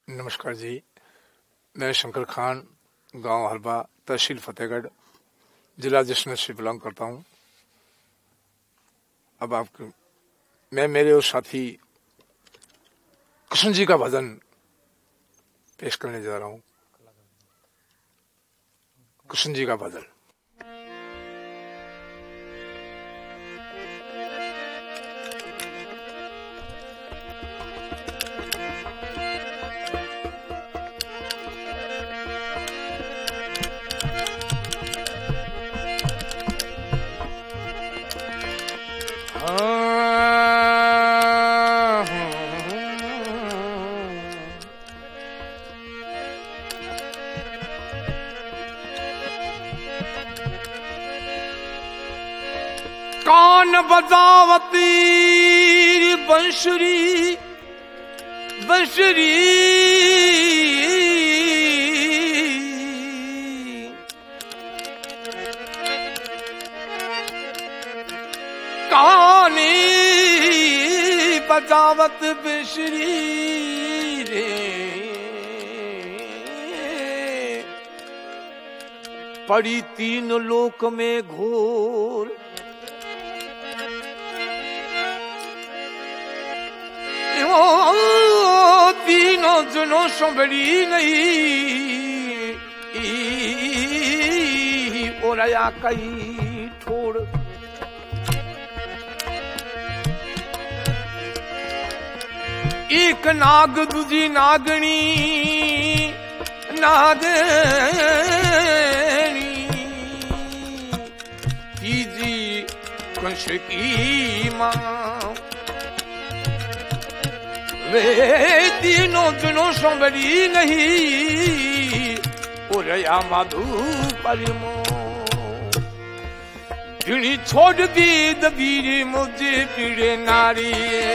नमस्कार जी, मैं शंकर खान, गांव हलबा, तहसील फतेहगढ़, जिला जश्न से बिलोंग करता हूं। अब आपको मैं मेरे और साथी कृष्ण जी का भजन पेश करने जा रहा हूं। कृष्ण जी का भजन। कान बजावती बंसुरी बंसुरी कानी बजावत बंसुरी रे पड़ी तीन लोक में घोर तीनों जुनों संभली नहीं और आया कई ठोड़ एक नाग दूजी नागणी नागणी तीजी कंस की मां वे तीनों दिनों संभली नहीं और या माधु परिमो दिनी छोड़ दी दबीरे मुझे पीड़े नारी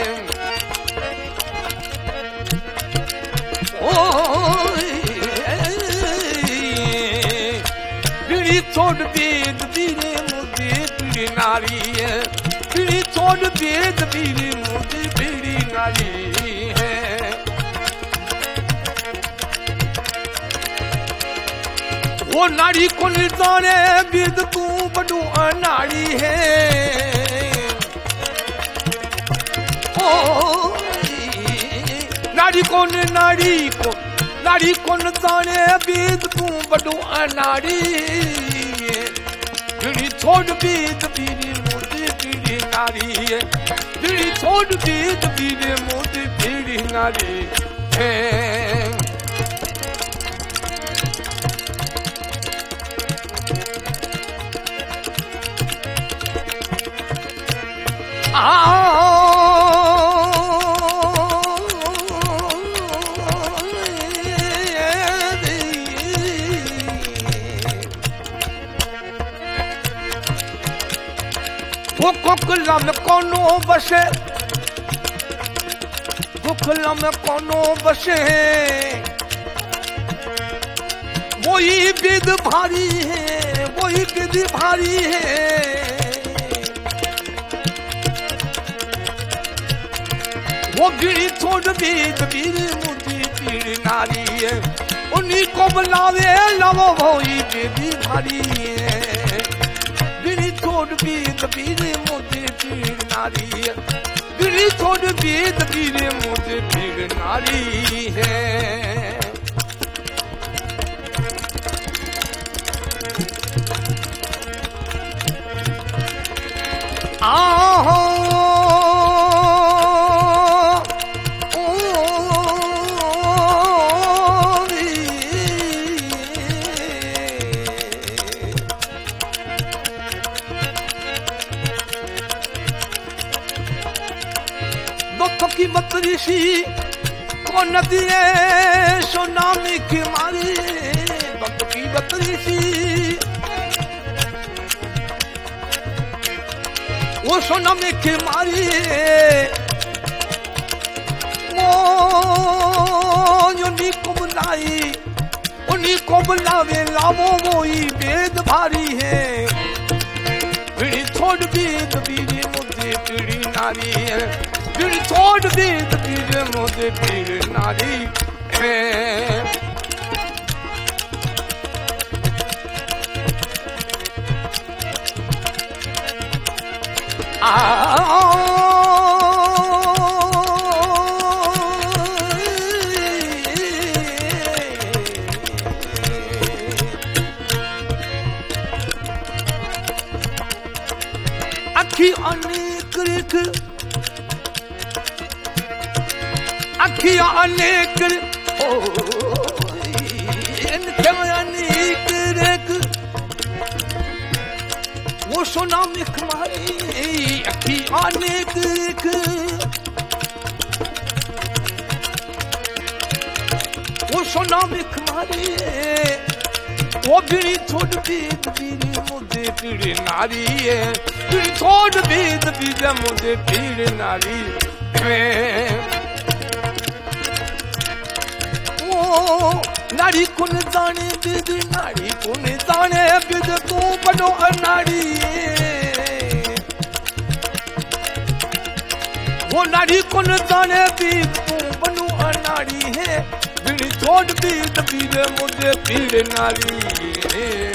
ओ दिनी छोड़ दी दबीरे मुझे पीड़े नारी दिनी छोड़ दी दबीरे मुझे पीड़े नारी वो नारी को जाने बिद तू बड़ू अनाड़ी है ओ नारी को जाने बिद तू बड़ू अनाड़ी दिली छोड़ बिद पीरी मोदी पीरी नारी है दिली छोड़ बिद पीरी मोदी पीरी नारी है। वो कुकला में कोनो बसे कुकला में कोनो बसे वही विद भारी है वही विद भारी है वो गिरी छोड़ बीत बीर मुझी पीड़ नारी है उन्हीं को बुलावे लवो वही बेबी भारी है गिरी छोड़ बीत बीर मुझे पीड़ नारी है गिरी छोड़ बीत बीर मुझे पीड़ नारी है। आहो की बतरीसी को नदिए सोनामी की मारी बत की बतरीसी वो सोनामी की मारी वो उन्हीं को बुलाई उन्हीं को बुलावे लावो वही वेद भारी है पीड़ी छोड़ वेद बीरी मुझे पीड़ी नारी है दिल छोड़ दी तो पीर मुझे पीर नारी है। अखियां अनेक इनके अनेक रेक वो सोना मिख मारी अखी अनेक रेक वो सोना मिख मारी वो बिड़ी थोड़ बीत बीरी मुझे पीड़ नारी है बिड़ी थोड़ बीत बीत मुझे पीड़ नारी वो नारी कुन जाने बिद नारी कुन जाने बिद तू बनो अनाड़ी वो नारी कुन जाने बिद तू बनो अनाड़ी है बिड़ी थोड़ बीत बीत मुझे पीड़ नारी